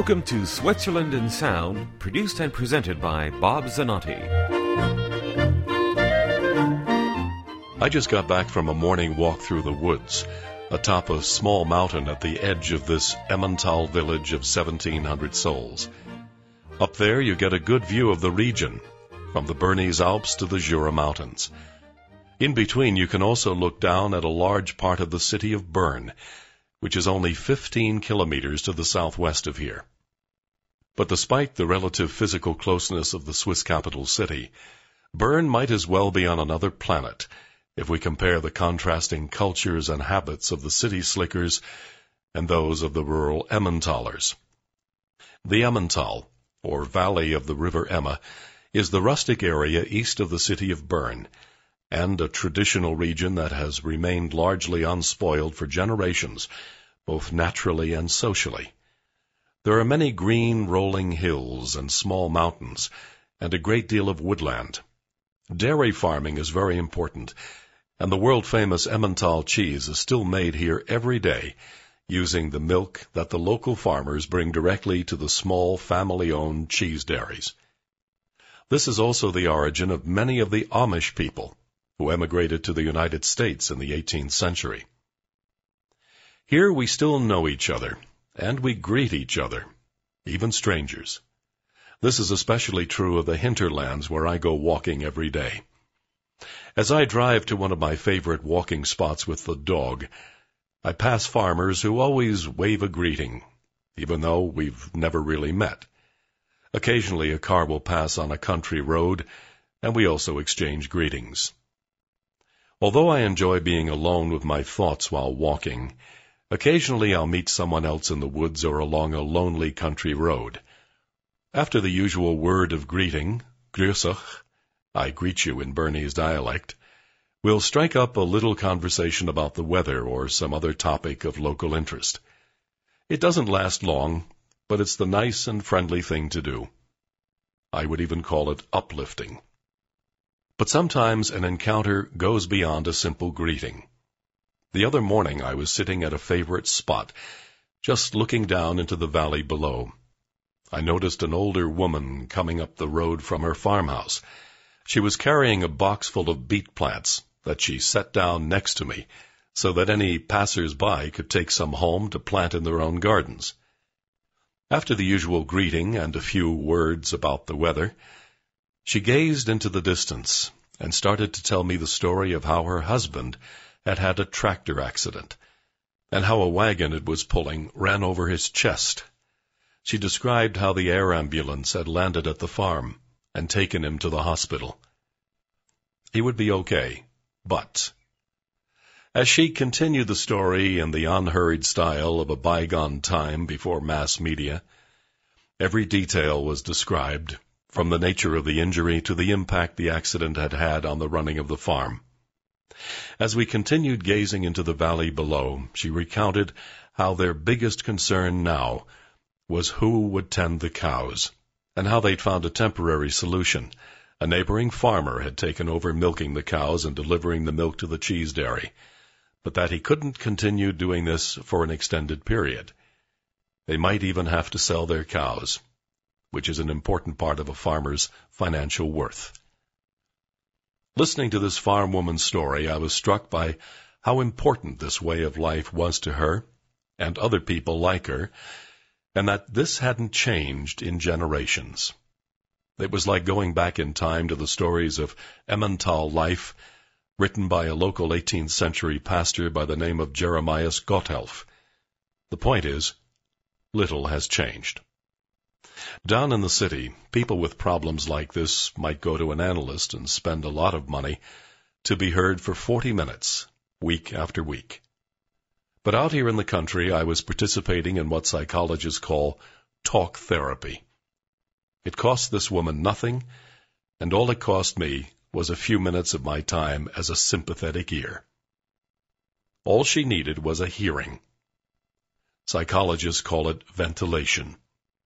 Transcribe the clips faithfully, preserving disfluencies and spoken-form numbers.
Welcome to Switzerland in Sound, produced and presented by Bob Zanotti. I just got back from a morning walk through the woods, atop a small mountain at the edge of this Emmental village of seventeen hundred souls. Up there you get a good view of the region, from the Bernese Alps to the Jura Mountains. In between you can also look down at a large part of the city of Bern, which is only fifteen kilometers to the southwest of here. But despite the relative physical closeness of the Swiss capital city, Bern might as well be on another planet if we compare the contrasting cultures and habits of the city slickers and those of the rural Emmentalers. The Emmental, or Valley of the River Emma, is the rustic area east of the city of Bern, and a traditional region that has remained largely unspoiled for generations, both naturally and socially. There are many green rolling hills and small mountains, and a great deal of woodland. Dairy farming is very important, and the world-famous Emmental cheese is still made here every day, using the milk that the local farmers bring directly to the small family-owned cheese dairies. This is also the origin of many of the Amish people, who emigrated to the United States in the eighteenth century. Here we still know each other, and we greet each other, even strangers. This is especially true of the hinterlands where I go walking every day. As I drive to one of my favorite walking spots with the dog, I pass farmers who always wave a greeting, even though we've never really met. Occasionally a car will pass on a country road, and we also exchange greetings. Although I enjoy being alone with my thoughts while walking, occasionally I'll meet someone else in the woods or along a lonely country road. After the usual word of greeting, Grüß euch, I greet you in Bernese dialect, we'll strike up a little conversation about the weather or some other topic of local interest. It doesn't last long, but it's the nice and friendly thing to do. I would even call it uplifting. But sometimes an encounter goes beyond a simple greeting. The other morning I was sitting at a favorite spot, just looking down into the valley below. I noticed an older woman coming up the road from her farmhouse. She was carrying a box full of beet plants that she set down next to me so that any passers-by could take some home to plant in their own gardens. After the usual greeting and a few words about the weather, she gazed into the distance and started to tell me the story of how her husband had had a tractor accident, and how a wagon it was pulling ran over his chest. She described how the air ambulance had landed at the farm and taken him to the hospital. He would be okay, but... As she continued the story in the unhurried style of a bygone time before mass media, every detail was described, from the nature of the injury to the impact the accident had had on the running of the farm. As we continued gazing into the valley below, she recounted how their biggest concern now was who would tend the cows, and how they'd found a temporary solution. A neighboring farmer had taken over milking the cows and delivering the milk to the cheese dairy, but that he couldn't continue doing this for an extended period. They might even have to sell their cows, which is an important part of a farmer's financial worth. Listening to this farm woman's story, I was struck by how important this way of life was to her and other people like her, and that this hadn't changed in generations. It was like going back in time to the stories of Emmental life, written by a local eighteenth century pastor by the name of Jeremias Gotthelf. The point is, little has changed. Down in the city, people with problems like this might go to an analyst and spend a lot of money to be heard for forty minutes, week after week. But out here in the country, I was participating in what psychologists call talk therapy. It cost this woman nothing, and all it cost me was a few minutes of my time as a sympathetic ear. All she needed was a hearing. Psychologists call it ventilation.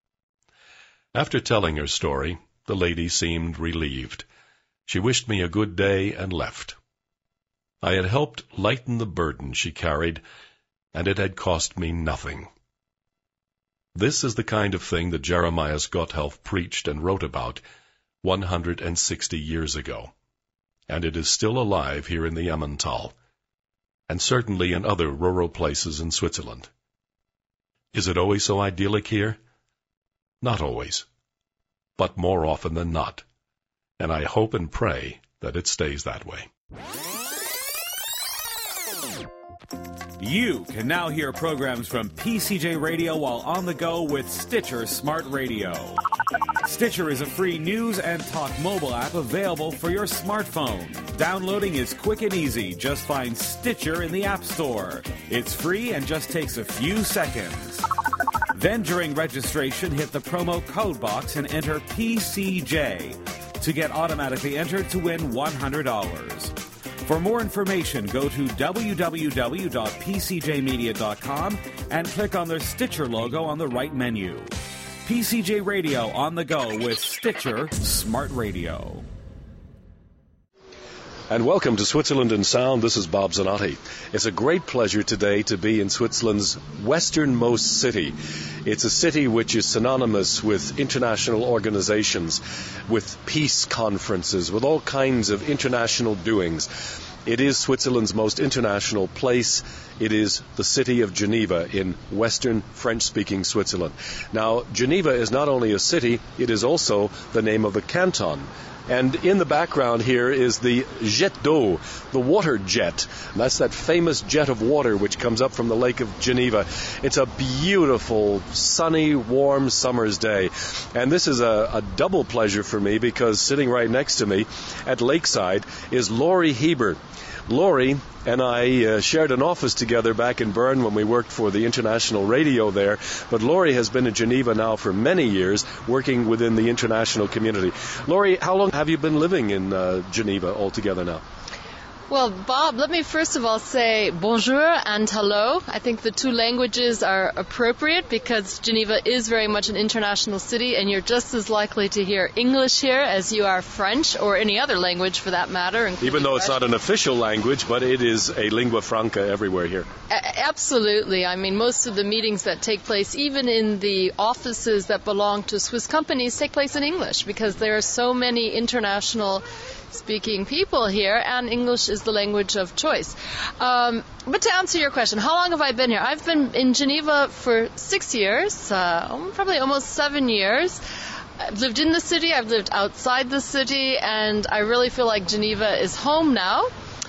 After telling her story, the lady seemed relieved. She wished me a good day and left. I had helped lighten the burden she carried, and it had cost me nothing. This is the kind of thing that Jeremias Gotthelf preached and wrote about one hundred sixty years ago. And it is still alive here in the Emmental, and certainly in other rural places in Switzerland. Is it always so idyllic here? Not always, but more often than not. And I hope and pray that it stays that way. You can now hear programs from P C J Radio while on the go with Stitcher Smart Radio. Stitcher is a free news and talk mobile app available for your smartphone. Downloading is quick and easy. Just find Stitcher in the App Store. It's free and just takes a few seconds. Then during registration, hit the promo code box and enter P C J to get automatically entered to win one hundred dollars. For more information, go to w w w dot p c j media dot com and click on the Stitcher logo on the right menu. P C J Radio on the go with Stitcher Smart Radio. And welcome to Switzerland in Sound. This is Bob Zanotti. It's a great pleasure today to be in Switzerland's westernmost city. It's a city which is synonymous with international organizations, with peace conferences, with all kinds of international doings. It is Switzerland's most international place. It is the city of Geneva in western French-speaking Switzerland. Now, Geneva is not only a city, it is also the name of a canton. And in the background here is the jet d'eau, the water jet. And that's that famous jet of water which comes up from the Lake of Geneva. It's a beautiful, sunny, warm summer's day. And this is a, a double pleasure for me because sitting right next to me at Lakeside is Laurie Heber. Laurie and I uh, shared an office together back in Bern when we worked for the international radio there. But Laurie has been in Geneva now for many years, working within the international community. Laurie, how long have you been living in uh, Geneva altogether now? Well, Bob, let me first of all say bonjour and hello. I think the two languages are appropriate because Geneva is very much an international city, and you're just as likely to hear English here as you are French or any other language for that matter. Even though it's not an official language, but it is a lingua franca everywhere here. A- absolutely. I mean, most of the meetings that take place, even in the offices that belong to Swiss companies, take place in English because there are so many international speaking people here, and English is the language of choice. Um, but to answer your question, how long have I been here? I've been in Geneva for six years, uh, probably almost seven years. I've lived in the city, I've lived outside the city, and I really feel like Geneva is home now.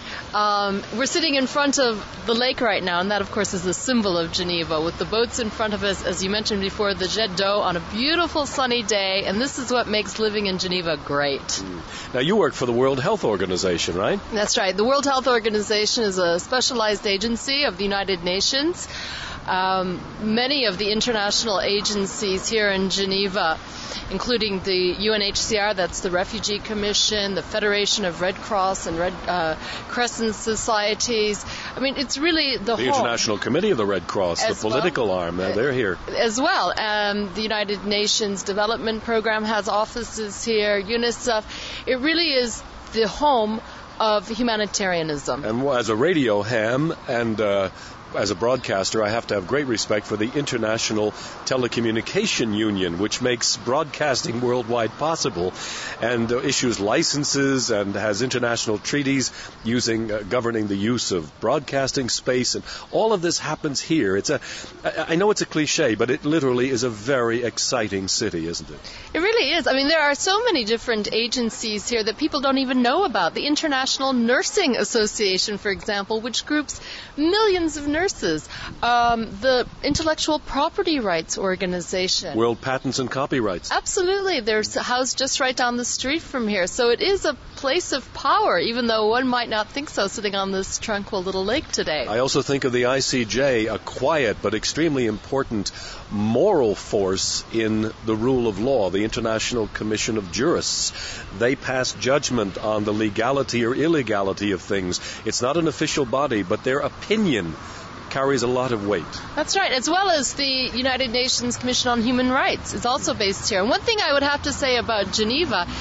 Um, we're sitting in front of the lake right now, and that, of course, is the symbol of Geneva, with the boats in front of us, as you mentioned before, the jet d'eau on a beautiful sunny day, and this is what makes living in Geneva great. Mm. Now, you work for the World Health Organization, right? That's right. The World Health Organization is a specialized agency of the United Nations. Um, many of the international agencies here in Geneva, including the U N H C R, that's the Refugee Commission, the Federation of Red Cross and Red uh, Crescent Societies. I mean, it's really the, the whole... The International Committee of the Red Cross, the political well, arm, uh, they're here. As well. Um, the United Nations Development Program has offices here, UNICEF. It really is the home of humanitarianism. And as a radio ham and... Uh, As a broadcaster, I have to have great respect for the International Telecommunication Union, which makes broadcasting worldwide possible and uh, issues licenses and has international treaties using uh, governing the use of broadcasting space. And all of this happens here. It's a, I know it's a cliche, but it literally is a very exciting city, isn't it? It really is. I mean, there are so many different agencies here that people don't even know about. The International Nursing Association, for example, which groups millions of nurses. Nurses, um, the Intellectual Property Rights Organization. World Patents and Copyrights. Absolutely. They're housed just right down the street from here. So it is a place of power, even though one might not think so sitting on this tranquil little lake today. I also think of the I C J, a quiet but extremely important moral force in the rule of law, the International Commission of Jurists. They pass judgment on the legality or illegality of things. It's not an official body, but their opinion carries a lot of weight. That's right, as well as the United Nations Commission on Human Rights is also based here. And one thing I would have to say about Geneva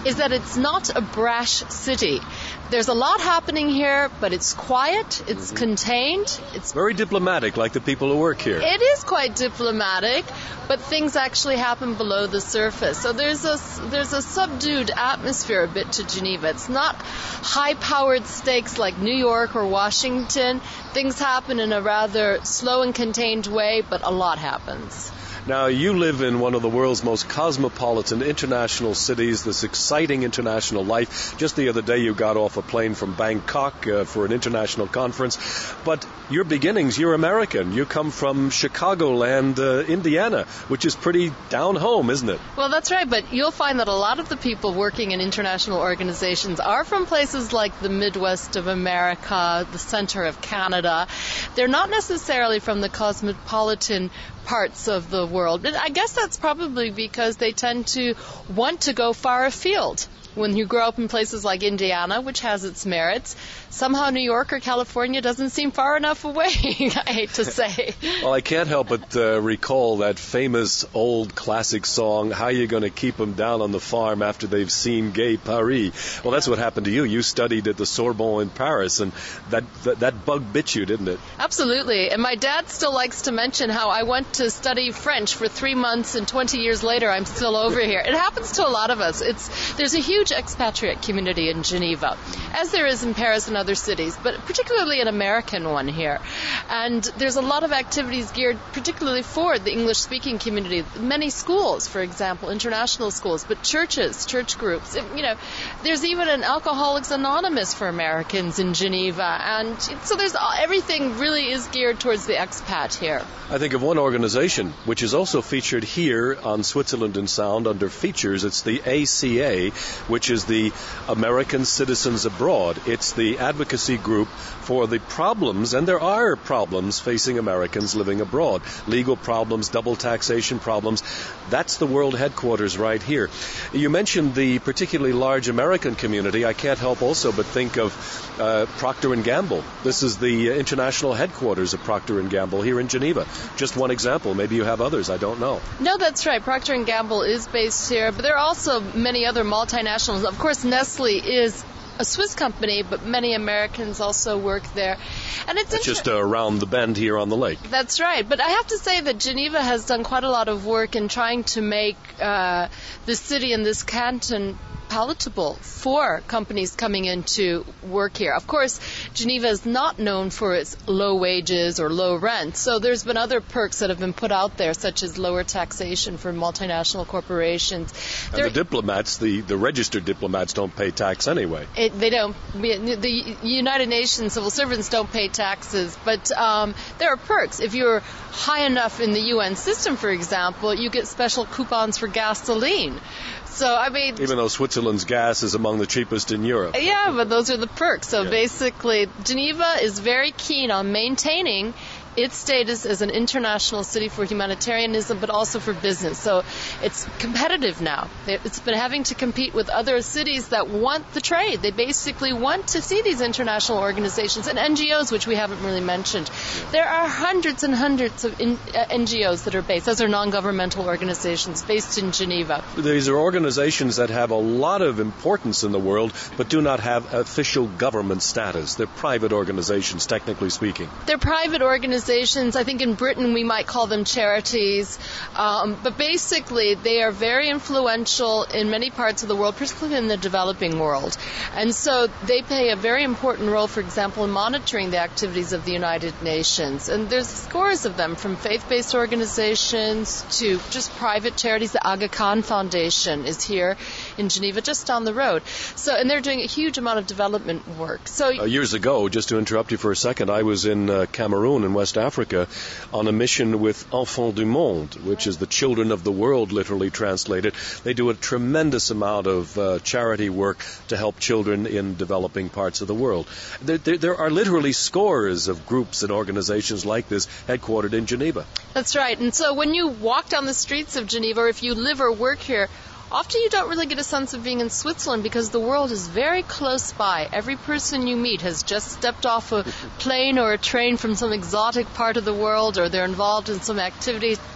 is that it's not a brash city. There's a lot happening here, but it's quiet, it's mm-hmm. contained. It's very diplomatic, like the people who work here. It is quite diplomatic, but things actually happen below the surface. So there's a, there's a subdued atmosphere a bit to Geneva. It's not high-powered stakes like New York or Washington. Things happen in a rather slow and contained way, but a lot happens. Now, you live in one of the world's most cosmopolitan international cities, this exciting international life. Just the other day you got off a plane from Bangkok uh, for an international conference. But your beginnings, you're American. You come from Chicagoland, uh, Indiana, which is pretty down home, isn't it? Well, that's right, but you'll find that a lot of the people working in international organizations are from places like the Midwest of America, the center of Canada. They're not necessarily from the cosmopolitan parts of the world. But I guess that's probably because they tend to want to go far afield. When you grow up in places like Indiana, which has its merits, somehow New York or California doesn't seem far enough away, I hate to say. Well, I can't help but uh, recall that famous old classic song, How You Gonna Keep 'Em Down on the Farm After They've Seen Gay Paris? Well, that's what happened to you. You studied at the Sorbonne in Paris, and that, that, that bug bit you, didn't it? Absolutely. And my dad still likes to mention how I went to study French for three months, and twenty years later I'm still over here. It happens to a lot of us. It's There's a huge expatriate community in Geneva, as there is in Paris and other cities, but particularly an American one here. And there's a lot of activities geared particularly for the English-speaking community. Many schools, for example, international schools, but churches, church groups. It, you know, there's even an Alcoholics Anonymous for Americans in Geneva, and so there's everything really is geared towards the expat here. I think of one organization which is also featured here on Switzerland in Sound under features. It's the A C A, which is the American Citizens Abroad. It's the advocacy group for the problems, and there are problems facing Americans living abroad. Legal problems, double taxation problems. That's the world headquarters right here. You mentioned the particularly large American community. I can't help also but think of uh, Procter and Gamble. This is the international headquarters of Procter and Gamble here in Geneva. Just one example. Maybe you have others. I don't know. No, that's right. Procter and Gamble is based here, but there are also many other multinationals. Of course, Nestle is a Swiss company, but many Americans also work there. And it's That's just uh, around the bend here on the lake. That's right. But I have to say that Geneva has done quite a lot of work in trying to make uh, the city and this canton palatable for companies coming in to work here. Of course, Geneva is not known for its low wages or low rent, so there's been other perks that have been put out there, such as lower taxation for multinational corporations. And there, the diplomats, the, the registered diplomats, don't pay tax anyway. It, they don't. The United Nations civil servants don't pay taxes, but um, there are perks. If you're high enough in the U N system, for example, you get special coupons for gasoline. So, I mean... Even though Switzerland's gas is among the cheapest in Europe. Yeah, but those are the perks. So yeah. Basically, Geneva is very keen on maintaining its status as an international city for humanitarianism, but also for business. So it's competitive now. It's been having to compete with other cities that want the trade. They basically want to see these international organizations and N G Os, which we haven't really mentioned. There are hundreds and hundreds of in, uh, N G Os that are based. Those are non-governmental organizations based in Geneva. These are organizations that have a lot of importance in the world, but do not have official government status. They're private organizations, technically speaking. They're private organizations. I think in Britain we might call them charities, um, but basically they are very influential in many parts of the world, particularly in the developing world. And so they play a very important role, for example, in monitoring the activities of the United Nations. And there's scores of them, from faith-based organizations to just private charities. The Aga Khan Foundation is here in Geneva, just down the road. So, and they're doing a huge amount of development work. So uh, years ago, just to interrupt you for a second, I was in uh, Cameroon in West Africa on a mission with Enfants du Monde, which is the children of the world, literally translated. They do a tremendous amount of uh, charity work to help children in developing parts of the world. There, there, there are literally scores of groups and organizations like this headquartered in Geneva. That's right. And so when you walk down the streets of Geneva, or if you live or work here, often you don't really get a sense of being in Switzerland because the world is very close by. Every person you meet has just stepped off a plane or a train from some exotic part of the world, or they're involved in some activity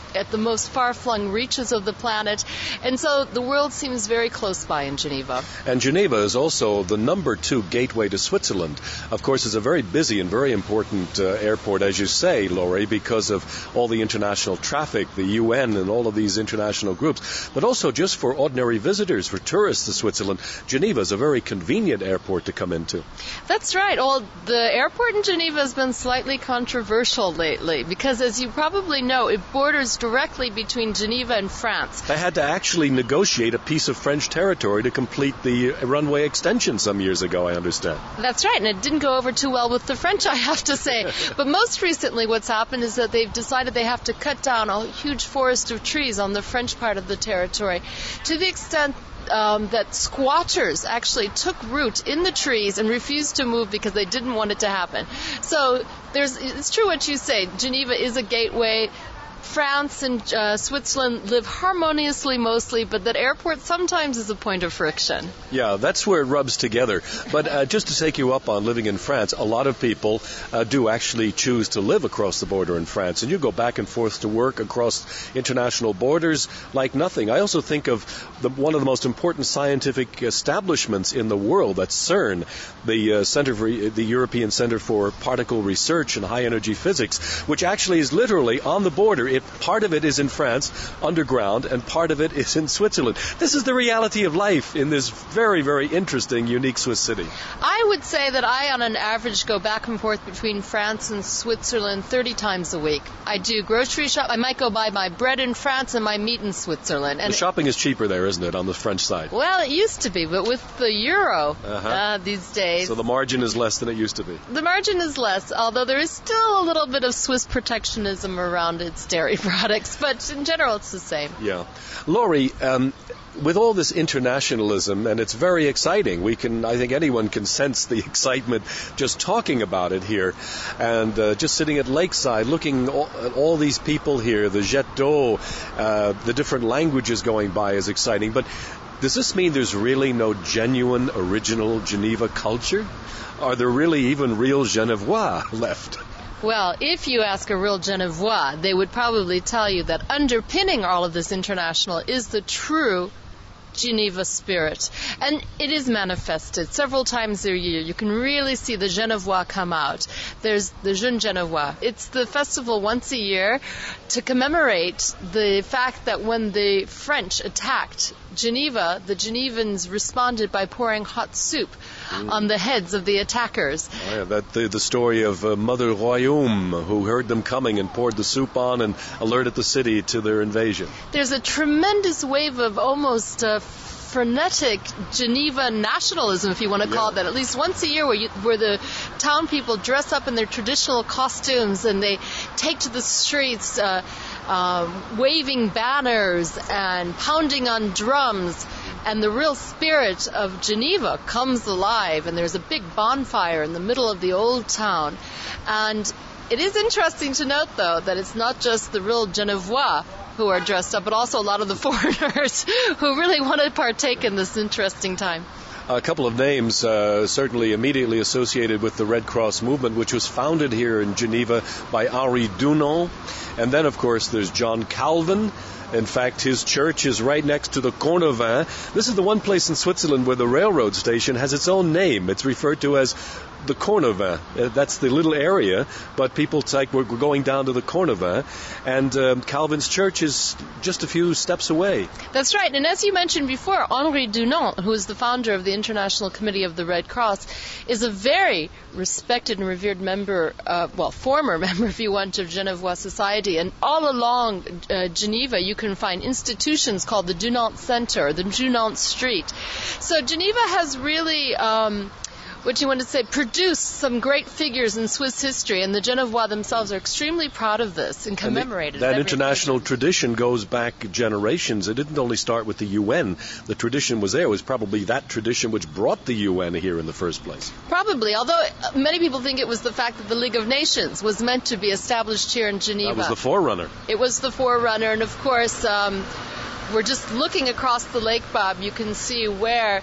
at the most far-flung reaches of the planet. And so the world seems very close by in Geneva. And Geneva is also the number two gateway to Switzerland. Of course, it's a very busy and very important uh, airport, as you say, Laurie, because of all the international traffic, the U N and all of these international groups. But also just for ordinary visitors, for tourists to Switzerland, Geneva is a very convenient airport to come into. That's right. Well, the airport in Geneva has been slightly controversial lately because, as you probably know, it borders directly between Geneva and France. They had to actually negotiate a piece of French territory to complete the runway extension some years ago, I understand. That's right, and it didn't go over too well with the French, I have to say. But most recently what's happened is that they've decided they have to cut down a huge forest of trees on the French part of the territory to the extent Um, that squatters actually took root in the trees and refused to move because they didn't want it to happen. So there's, it's true what you say. Geneva is a gateway. France and uh, Switzerland live harmoniously mostly, but that airport sometimes is a point of friction. Yeah, that's where it rubs together. But uh, just to take you up on living in France, a lot of people uh, do actually choose to live across the border in France. And you go back and forth to work across international borders like nothing. I also think of the, one of the most important scientific establishments in the world, that's CERN, the uh, Center for the European Center for Particle Research and High Energy Physics, which actually is literally on the border. It, part of it is in France, underground, and part of it is in Switzerland. This is the reality of life in this very, very interesting, unique Swiss city. I would say that I, on an average, go back and forth between France and Switzerland thirty times a week. I do grocery shop. I might go buy my bread in France and my meat in Switzerland. And the shopping is cheaper there, isn't it, on the French side? Well, it used to be, but with the euro uh-huh. uh, these days... So the margin is less than it used to be. The margin is less, although there is still a little bit of Swiss protectionism around its dairy products, but in general it's the same. Yeah. Laurie, um, with all this internationalism, and it's very exciting, we can, I think anyone can sense the excitement just talking about it here, and uh, just sitting at Lakeside, looking all, at all these people here, the jet d'eau, uh, the different languages going by is exciting, but does this mean there's really no genuine, original Geneva culture? Are there really even real Genevois left? Well, if you ask a real Genevois, they would probably tell you that underpinning all of this international is the true Geneva spirit. And it is manifested several times a year. You can really see the Genevois come out. There's the Jeune Genevois. It's the festival once a year to commemorate the fact that when the French attacked Geneva, the Genevans responded by pouring hot soup mm. on the heads of the attackers. Oh, yeah, that the, the story of uh, Mother Royaume, who heard them coming and poured the soup on and alerted the city to their invasion. There's a tremendous wave of almost uh, frenetic Geneva nationalism, if you want to call yeah. it that, at least once a year, where, you, where the town people dress up in their traditional costumes and they take to the streets uh, uh, waving banners and pounding on drums, and the real spirit of Geneva comes alive, and there's a big bonfire in the middle of the old town. And it is interesting to note, though, that it's not just the real Genevois who are dressed up, but also a lot of the foreigners who really want to partake in this interesting time. A couple of names uh, certainly immediately associated with the Red Cross movement, which was founded here in Geneva by Henri Dunant. And then, of course, there's John Calvin. In fact, his church is right next to the Cornevin. This is the one place in Switzerland where the railroad station has its own name. It's referred to as the Cornevin. Uh, that's the little area, but people think we're going down to the Cornevin. And um, Calvin's church is just a few steps away. That's right. And as you mentioned before, Henri Dunant, who is the founder of the International Committee of the Red Cross, is a very respected and revered member, uh, well, former member, if you want, of Genevois society. And all along uh, Geneva, you can find institutions called the Dunant Center, the Dunant Street. So Geneva has really, um, what you want to say, produced some great figures in Swiss history, and the Genevois themselves are extremely proud of this and commemorate it. That international tradition goes back generations. It didn't only start with the U N. The tradition was there. It was probably that tradition which brought the U N here in the first place. Probably, although many people think it was the fact that the League of Nations was meant to be established here in Geneva. That was the forerunner. It was the forerunner, and of course, um, we're just looking across the lake, Bob. You can see where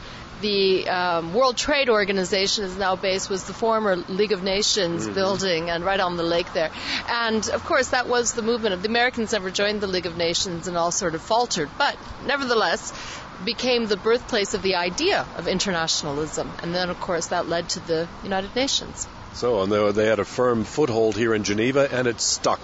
the um, World Trade Organization is now based was the former League of Nations mm-hmm. building, and right on the lake there. And, of course, that was the movement. The Americans never joined the League of Nations and all sort of faltered. But, nevertheless, became the birthplace of the idea of internationalism. And then, of course, that led to the United Nations. So, and they, they had a firm foothold here in Geneva, and it stuck.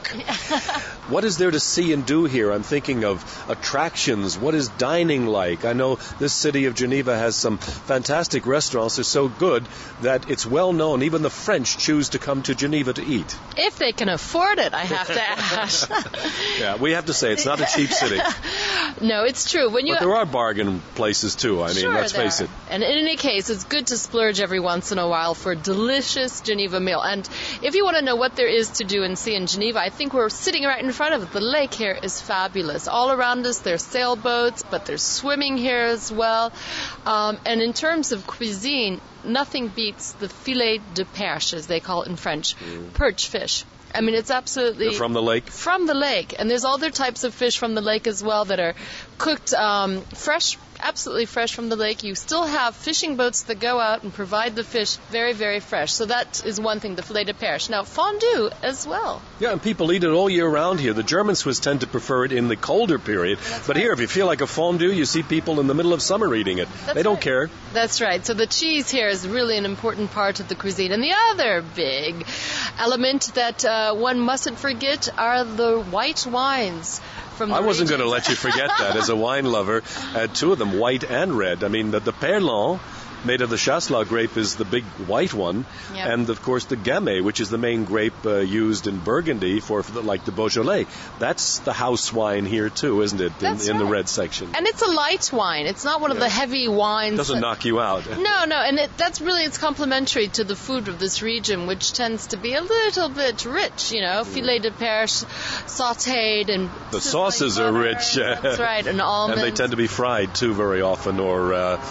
What is there to see and do here? I'm thinking of attractions. What is dining like? I know this city of Geneva has some fantastic restaurants. They're so good that it's well known. Even the French choose to come to Geneva to eat. If they can afford it, I have to add. Yeah, we have to say it's not a cheap city. No, it's true. When you but there are bargain places, too. I mean, sure let's face are. it. And in any case, it's good to splurge every once in a while for delicious Geneva Geneva meal. And if you want to know what there is to do and see in Geneva, I think we're sitting right in front of it. The lake here is fabulous. All around us there's sailboats, but there's swimming here as well. Um, and in terms of cuisine, nothing beats the filet de perche, as they call it in French, mm. perch fish. I mean, it's absolutely... They're from the lake? From the lake. And there's other types of fish from the lake as well that are cooked um, fresh, absolutely fresh from the lake. You still have fishing boats that go out and provide the fish very, very fresh. So that is one thing, the filet de perche. Now, fondue as well. Yeah, and people eat it all year round here. The German Swiss tend to prefer it in the colder period. That's but right. Here, if you feel like a fondue, you see people in the middle of summer eating it. That's they don't right. care. That's right. So the cheese here is really an important part of the cuisine. And the other big element that uh, one mustn't forget are the white wines. From the I wasn't region. going to let you forget that. As a wine lover, I had two of them, white and red. I mean, the, the Perlon, made of the Chasselas grape, is the big white one. Yep. And, of course, the Gamay, which is the main grape uh, used in Burgundy for, for the, like the Beaujolais. That's the house wine here, too, isn't it, in, That's in right. the red section? And it's a light wine. It's not one of yeah. the heavy wines. It doesn't that, knock you out. No, no, and it, that's really, it's complementary to the food of this region, which tends to be a little bit rich, you know, mm. filet de perche, sautéed, and... The sauces butter. are rich. That's right, and almonds. And they tend to be fried, too, very often, or... Uh,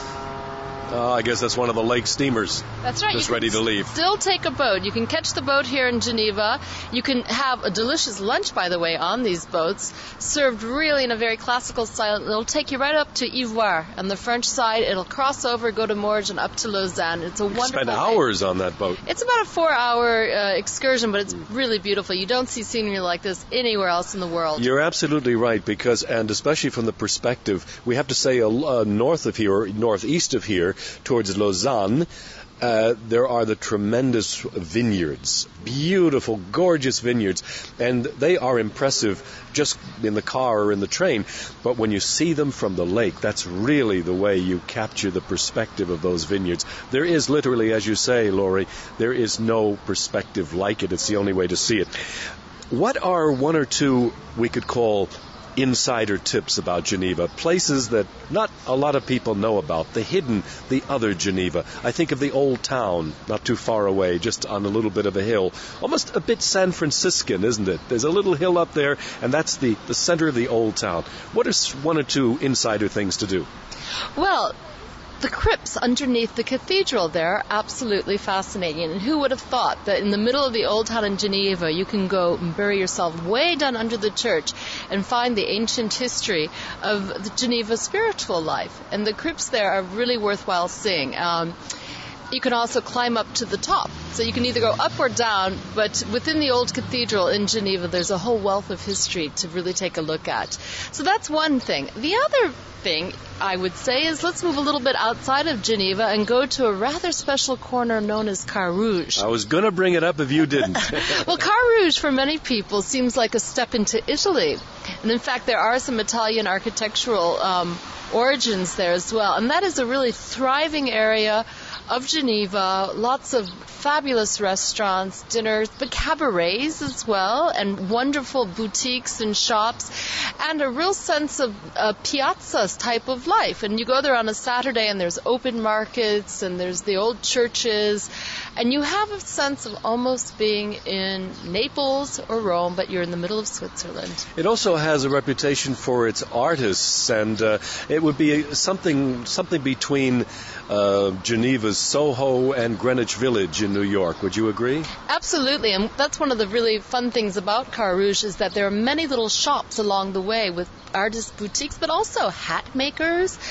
Uh, I guess that's one of the lake steamers. That's right. Just you ready to leave. Still take a boat. You can catch the boat here in Geneva. You can have a delicious lunch, by the way, on these boats, served really in a very classical style. It'll take you right up to Ivoire on the French side. It'll cross over, go to Morges, and up to Lausanne. It's a you wonderful. Spend hours on that boat. It's about a four-hour uh, excursion, but it's really beautiful. You don't see scenery like this anywhere else in the world. You're absolutely right, because, and especially from the perspective, we have to say uh, uh, north of here, or northeast of here, towards Lausanne, uh, there are the tremendous vineyards, beautiful, gorgeous vineyards, and they are impressive just in the car or in the train. But when you see them from the lake, that's really the way you capture the perspective of those vineyards. There is literally, as you say, Laurie, there is no perspective like it. It's the only way to see it. What are one or two we could call insider tips about Geneva, places that not a lot of people know about, the hidden, the other Geneva? I think of the old town, not too far away, just on a little bit of a hill, almost a bit San Franciscan, isn't it? There's a little hill up there, and that's the, the center of the old town. What are one or two insider things to do? Well, the crypts underneath the cathedral there are absolutely fascinating. And who would have thought that in the middle of the old town in Geneva, you can go and bury yourself way down under the church and find the ancient history of the Geneva spiritual life. And the crypts there are really worthwhile seeing. Um, You can also climb up to the top. So you can either go up or down, but within the old cathedral in Geneva, there's a whole wealth of history to really take a look at. So that's one thing. The other thing, I would say, is let's move a little bit outside of Geneva and go to a rather special corner known as Carouge. I was going to bring it up if you didn't. Well, Carouge, for many people, seems like a step into Italy. And in fact, there are some Italian architectural um, origins there as well. And that is a really thriving area of Geneva, lots of fabulous restaurants, dinners, but cabarets as well, and wonderful boutiques and shops, and a real sense of uh, piazzas type of life. And you go there on a Saturday, and there's open markets, and there's the old churches, and you have a sense of almost being in Naples or Rome, but you're in the middle of Switzerland. It also has a reputation for its artists, and uh, it would be something something between uh, Geneva's Soho and Greenwich Village in New York. Would you agree? Absolutely, and that's one of the really fun things about Carouge is that there are many little shops along the way with artist boutiques, but also hat makers,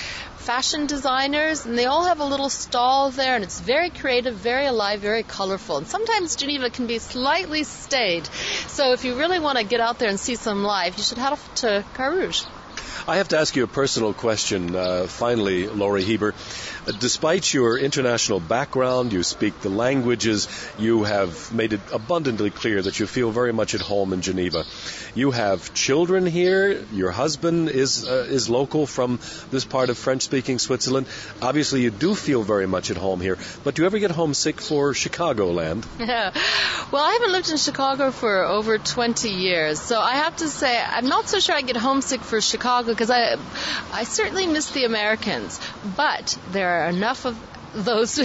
fashion designers, and they all have a little stall there, and it's very creative, very alive, very colorful. And sometimes Geneva can be slightly staid. So if you really want to get out there and see some life, you should head off to Carouge. I have to ask you a personal question, uh, finally, Laurie Heber. Uh, despite your international background, you speak the languages, you have made it abundantly clear that you feel very much at home in Geneva. You have children here. Your husband is uh, is local from this part of French-speaking Switzerland. Obviously, you do feel very much at home here. But do you ever get homesick for Chicagoland? Yeah. Well, I haven't lived in Chicago for over twenty years, so I have to say I'm not so sure I get homesick for Chicago, because I, I certainly miss the Americans. But there are enough of those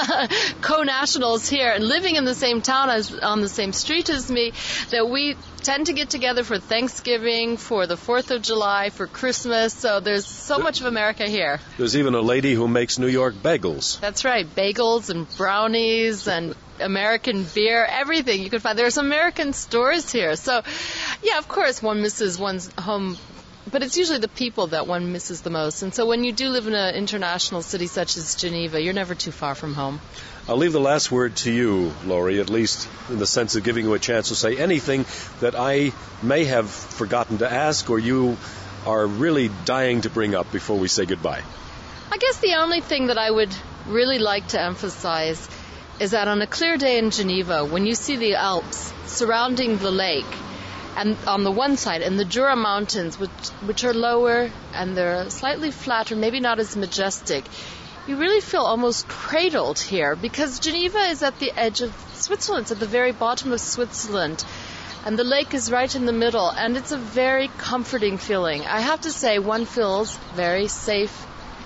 co-nationals here and living in the same town, as on the same street as me, that we tend to get together for Thanksgiving, for the fourth of July, for Christmas. So there's so much of America here. There's even a lady who makes New York bagels. That's right. Bagels and brownies and American beer, everything you can find. There's American stores here. So, yeah, of course, one misses one's home, but it's usually the people that one misses the most. And so when you do live in an international city such as Geneva, you're never too far from home. I'll leave the last word to you, Laurie, at least in the sense of giving you a chance to say anything that I may have forgotten to ask or you are really dying to bring up before we say goodbye. I guess the only thing that I would really like to emphasize is that on a clear day in Geneva, when you see the Alps surrounding the lake, and on the one side, and the Jura Mountains, which which are lower and they're slightly flatter, maybe not as majestic, you really feel almost cradled here, because Geneva is at the edge of Switzerland. It's at the very bottom of Switzerland, and the lake is right in the middle, and it's a very comforting feeling. I have to say, one feels very safe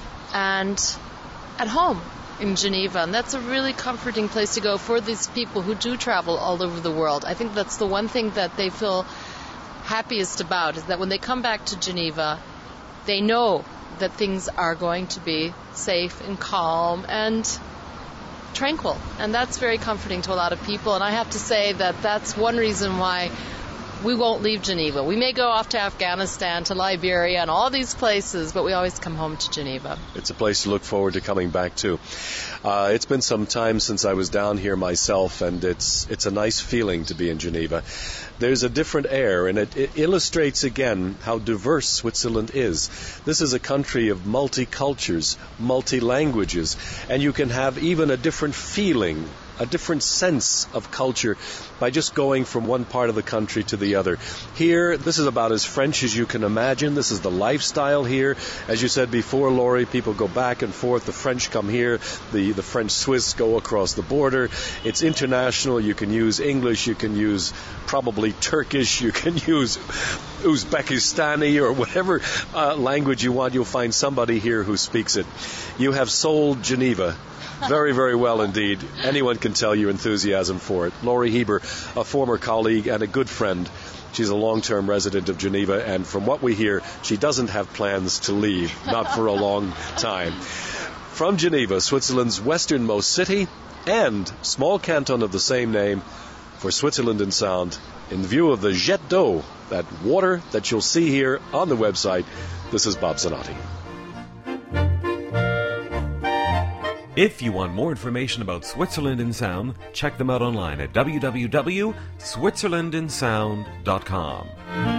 and at home in Geneva, and that's a really comforting place to go for these people who do travel all over the world. I think that's the one thing that they feel happiest about, is that when they come back to Geneva, they know that things are going to be safe and calm and tranquil, and that's very comforting to a lot of people. And I have to say that that's one reason why we won't leave Geneva. We may go off to Afghanistan, to Liberia, and all these places, but we always come home to Geneva. It's a place to look forward to coming back to. Uh, it's been some time since I was down here myself, and it's it's a nice feeling to be in Geneva. There's a different air, and it, it illustrates again how diverse Switzerland is. This is a country of multi-cultures, multi-languages, and you can have even a different feeling, a different sense of culture by just going from one part of the country to the other. Here, this is about as French as you can imagine. This is the lifestyle here. As you said before, Laurie, people go back and forth. The French come here. The, the French Swiss go across the border. It's international. You can use English. You can use probably Turkish. You can use Uzbekistani or whatever uh, language you want. You'll find somebody here who speaks it. You have sold Geneva very, very well indeed. Anyone can tell your enthusiasm for it. Laurie Heber, a former colleague and a good friend. She's a long-term resident of Geneva, and from what we hear, she doesn't have plans to leave, not for a long time. From Geneva, Switzerland's westernmost city and small canton of the same name, for Switzerland in Sound, in view of the jet d'eau, that water that you'll see here on the website, this is Bob Zanotti. If you want more information about Switzerland in Sound, check them out online at w w w dot switzerland in sound dot com.